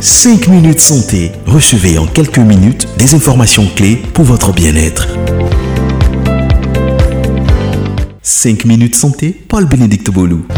5 minutes santé. Recevez en quelques minutes des informations clés pour votre bien-être. 5 minutes santé, Paul-Bénédicte Bolou.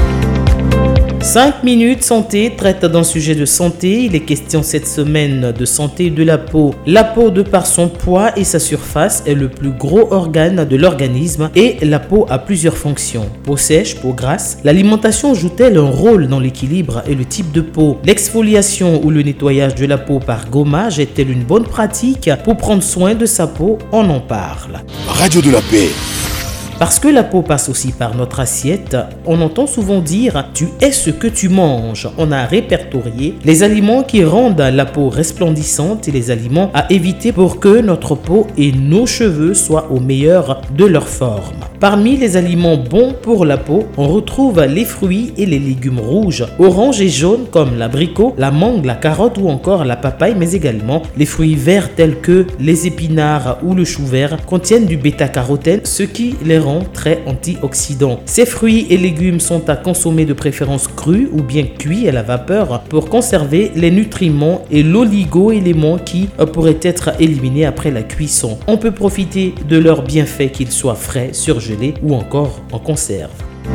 5 minutes santé traite d'un sujet de santé. Il est question cette semaine de santé de la peau. La peau, de par son poids et sa surface, est le plus gros organe de l'organisme et la peau a plusieurs fonctions. Peau sèche, peau grasse. L'alimentation joue-t-elle un rôle dans l'équilibre et le type de peau? L'exfoliation ou le nettoyage de la peau par gommage est-elle une bonne pratique pour prendre soin de sa peau? On en parle. Radio de la paix. Parce que la peau passe aussi par notre assiette, on entend souvent dire « tu es ce que tu manges ». On a répertorié les aliments qui rendent la peau resplendissante et les aliments à éviter pour que notre peau et nos cheveux soient au meilleur de leur forme. Parmi les aliments bons pour la peau, on retrouve les fruits et les légumes rouges, orange et jaunes comme l'abricot, la mangue, la carotte ou encore la papaye, mais également les fruits verts tels que les épinards ou le chou vert contiennent du bêta-carotène, ce qui les rend très antioxydants. Ces fruits et légumes sont à consommer de préférence crus ou bien cuits à la vapeur pour conserver les nutriments et l'oligo-élément qui pourraient être éliminés après la cuisson. On peut profiter de leurs bienfaits qu'ils soient frais, surgelés ou encore en conserve.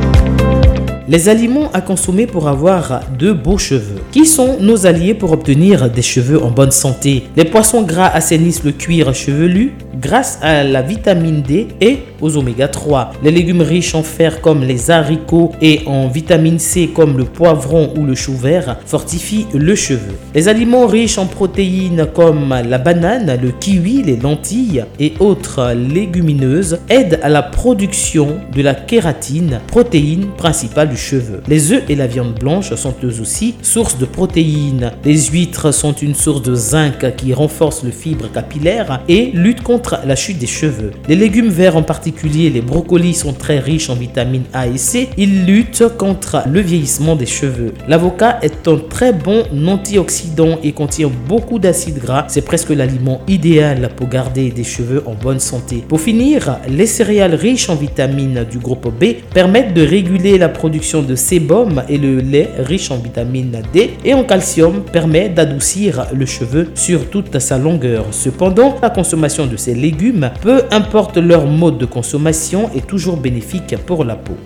Les aliments à consommer pour avoir de beaux cheveux. Qui sont nos alliés pour obtenir des cheveux en bonne santé? Les poissons gras assainissent le cuir chevelu grâce à la vitamine D et aux oméga 3. Les légumes riches en fer comme les haricots et en vitamine C comme le poivron ou le chou vert fortifient le cheveu. Les aliments riches en protéines comme la banane, le kiwi, les lentilles et autres légumineuses aident à la production de la kératine, protéine principale du cheveu. Les œufs et la viande blanche sont eux aussi source de protéines. Les huîtres sont une source de zinc qui renforce le fibre capillaire et lutte contre la chute des cheveux. Les légumes verts, en particulier les brocolis, sont très riches en vitamines A et C. Ils luttent contre le vieillissement des cheveux. L'avocat est un très bon antioxydant et contient beaucoup d'acides gras. C'est presque l'aliment idéal pour garder des cheveux en bonne santé. Pour finir, les céréales riches en vitamines du groupe B permettent de réguler la production de sébum et le lait riche en vitamine D et en calcium permet d'adoucir le cheveu sur toute sa longueur. Cependant, la consommation de ces légumes, peu importe leur mode de consommation, est toujours bénéfique pour la peau.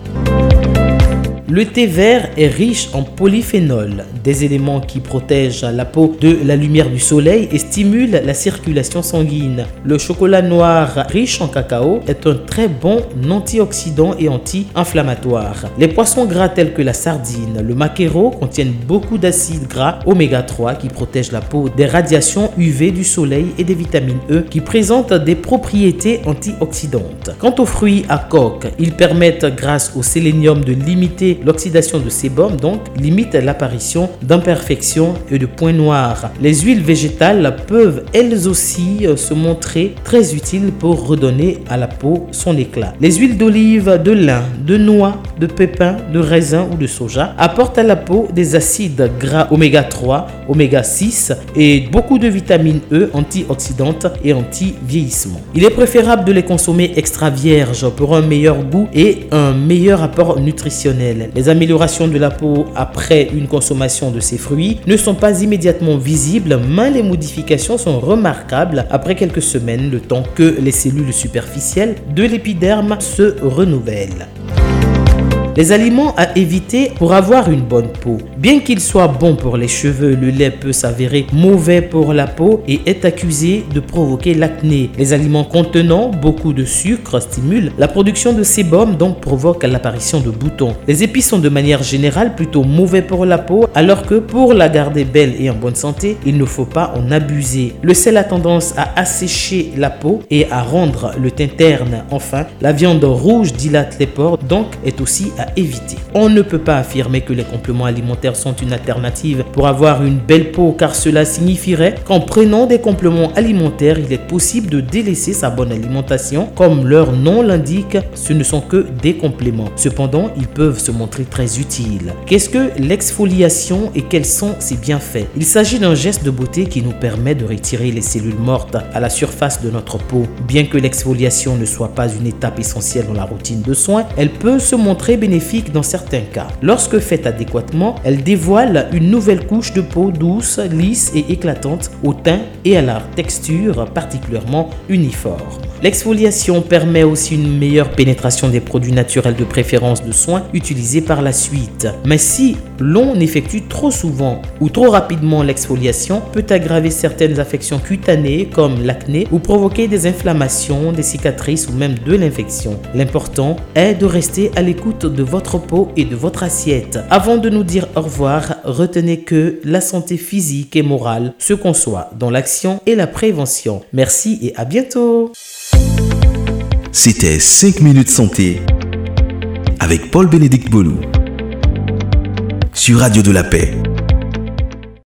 Le thé vert est riche en polyphénols, des éléments qui protègent la peau de la lumière du soleil et stimulent la circulation sanguine. Le chocolat noir riche en cacao est un très bon antioxydant et anti-inflammatoire. Les poissons gras tels que la sardine, le maquereau contiennent beaucoup d'acides gras oméga 3 qui protègent la peau des radiations UV du soleil et des vitamines E qui présentent des propriétés antioxydantes. Quant aux fruits à coque, ils permettent grâce au sélénium de limiter l'oxydation de sébum, donc limite l'apparition d'imperfections et de points noirs. Les huiles végétales peuvent elles aussi se montrer très utiles pour redonner à la peau son éclat. Les huiles d'olive, de lin, de noix, de pépins, de raisin ou de soja apportent à la peau des acides gras oméga 3, oméga 6 et beaucoup de vitamines E antioxydantes et anti-vieillissement. Il est préférable de les consommer extra vierges pour un meilleur goût et un meilleur apport nutritionnel. Les améliorations de la peau après une consommation de ces fruits ne sont pas immédiatement visibles, mais les modifications sont remarquables après quelques semaines, le temps que les cellules superficielles de l'épiderme se renouvellent. Les aliments à éviter pour avoir une bonne peau. Bien qu'il soit bon pour les cheveux, le lait peut s'avérer mauvais pour la peau et est accusé de provoquer l'acné. Les aliments contenant beaucoup de sucre stimulent la production de sébum, donc provoquent l'apparition de boutons. Les épices sont de manière générale plutôt mauvais pour la peau, alors que pour la garder belle et en bonne santé, il ne faut pas en abuser. Le sel a tendance à assécher la peau et à rendre le teint terne. Enfin, la viande rouge dilate les pores, donc est aussi à éviter. On ne peut pas affirmer que les compléments alimentaires sont une alternative pour avoir une belle peau, car cela signifierait qu'en prenant des compléments alimentaires, il est possible de délaisser sa bonne alimentation. Comme leur nom l'indique, ce ne sont que des compléments. Cependant, ils peuvent se montrer très utiles. Qu'est-ce que l'exfoliation et quels sont ses bienfaits? Il s'agit d'un geste de beauté qui nous permet de retirer les cellules mortes à la surface de notre peau. Bien que l'exfoliation ne soit pas une étape essentielle dans la routine de soins, elle peut se montrer bénéfique bénéfique dans certains cas. Lorsque faite adéquatement, elle dévoile une nouvelle couche de peau douce, lisse et éclatante au teint et à la texture particulièrement uniforme. L'exfoliation permet aussi une meilleure pénétration des produits naturels de préférence de soins utilisés par la suite. Mais si l'on effectue trop souvent ou trop rapidement l'exfoliation, peut aggraver certaines affections cutanées comme l'acné ou provoquer des inflammations, des cicatrices ou même de l'infection. L'important est de rester à l'écoute de votre peau et de votre assiette. Avant de nous dire au revoir, retenez que la santé physique et morale se conçoit dans l'action et la prévention. Merci et à bientôt. C'était 5 minutes santé avec Paul-Bénédicte Bolou sur Radio de la Paix.